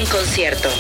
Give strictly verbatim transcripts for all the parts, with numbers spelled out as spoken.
concierto.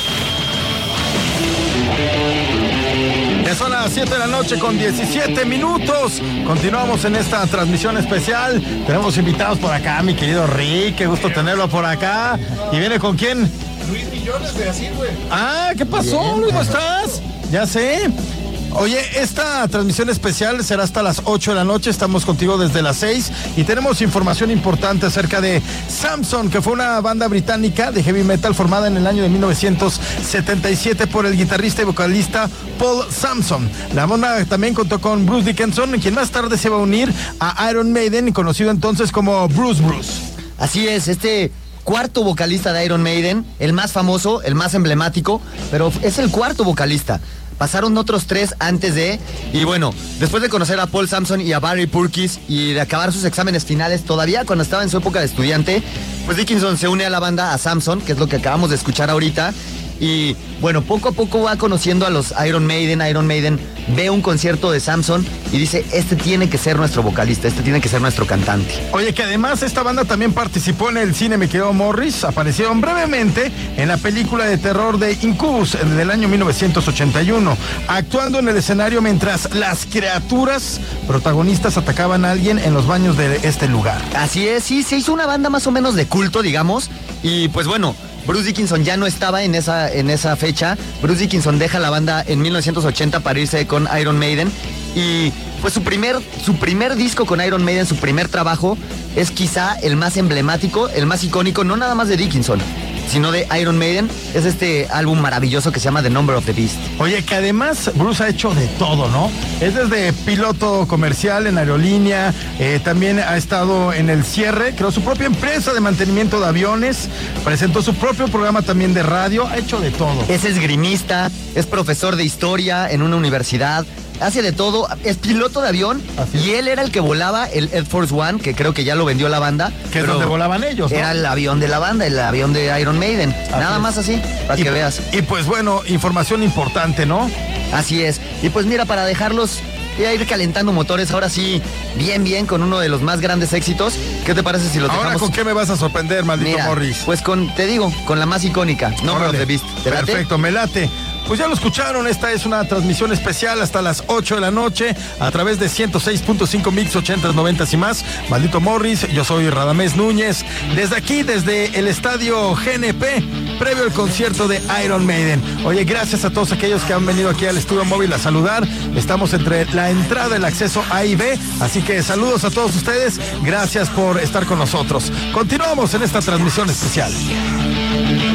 Ya son las siete de la noche con diecisiete minutos. Continuamos en esta transmisión especial. Tenemos invitados por acá, mi querido Rick. Qué gusto tenerlo por acá. ¿Y viene con quién? Luis Millones de así, güey. Ah, ¿qué pasó, Bien. Luis? ¿Cómo estás? Ya sé. Oye, esta transmisión especial será hasta las ocho de la noche, estamos contigo desde las seis y tenemos información importante acerca de Samson, que fue una banda británica de heavy metal formada en el año de mil novecientos setenta y siete por el guitarrista y vocalista Paul Samson. La banda también contó con Bruce Dickinson, quien más tarde se va a unir a Iron Maiden, conocido entonces como Bruce Bruce. Así es, este cuarto vocalista de Iron Maiden, el más famoso, el más emblemático, pero es el cuarto vocalista. Pasaron otros tres antes de, y bueno, después de conocer a Paul Samson y a Barry Purkis y de acabar sus exámenes finales, todavía cuando estaba en su época de estudiante, pues Dickinson se une a la banda, a Samson, que es lo que acabamos de escuchar ahorita, y bueno, poco a poco va conociendo a los Iron Maiden. Iron Maiden ve un concierto de Samson y dice, este tiene que ser nuestro vocalista, este tiene que ser nuestro cantante. Oye, que además esta banda también participó en el cine, mi querido Morris. Aparecieron brevemente en la película de terror de Incubus del año mil novecientos ochenta y uno, actuando en el escenario mientras las criaturas protagonistas atacaban a alguien en los baños de este lugar. Así es, sí, se hizo una banda más o menos de culto, digamos, y pues bueno, Bruce Dickinson ya no estaba en esa, en esa fecha. Bruce Dickinson deja la banda en mil novecientos ochenta para irse con Iron Maiden. Y pues su primer, su primer disco con Iron Maiden, su primer trabajo, es quizá el más emblemático, el más icónico, no nada más de Dickinson, sino de Iron Maiden. Es este álbum maravilloso que se llama The Number of the Beast. Oye, que además Bruce ha hecho de todo, ¿no? Es desde piloto comercial en aerolínea, eh, también ha estado en el cierre, creó su propia empresa de mantenimiento de aviones, presentó su propio programa también de radio, ha hecho de todo. Es esgrimista, es profesor de historia en una universidad, hace de todo, es piloto de avión. Así y es. Él era el que volaba el Air Force One, que creo que ya lo vendió la banda. Que es donde volaban ellos, ¿no? Era el avión de la banda, el avión de Iron Maiden. Así Nada es. Más así, para y, que veas. Y pues bueno, información importante, ¿no? Así es. Y pues mira, para dejarlos a ir calentando motores, ahora sí, bien, bien, con uno de los más grandes éxitos. ¿Qué te parece si lo dejamos? Ahora, ¿con qué me vas a sorprender, maldito Mira, Morris? Pues con, te digo, con la más icónica, Number of the Beast. ¿Te late? Perfecto, me late. Pues ya lo escucharon, esta es una transmisión especial hasta las ocho de la noche a través de ciento seis punto cinco mix, ochenta, noventa y más. Maldito Morris, yo soy Radamés Núñez. Desde aquí, desde el estadio G N P, previo al concierto de Iron Maiden. Oye, gracias a todos aquellos que han venido aquí al estudio móvil a saludar. Estamos entre la entrada, el acceso A y B, así que saludos a todos ustedes. Gracias por estar con nosotros. Continuamos en esta transmisión especial.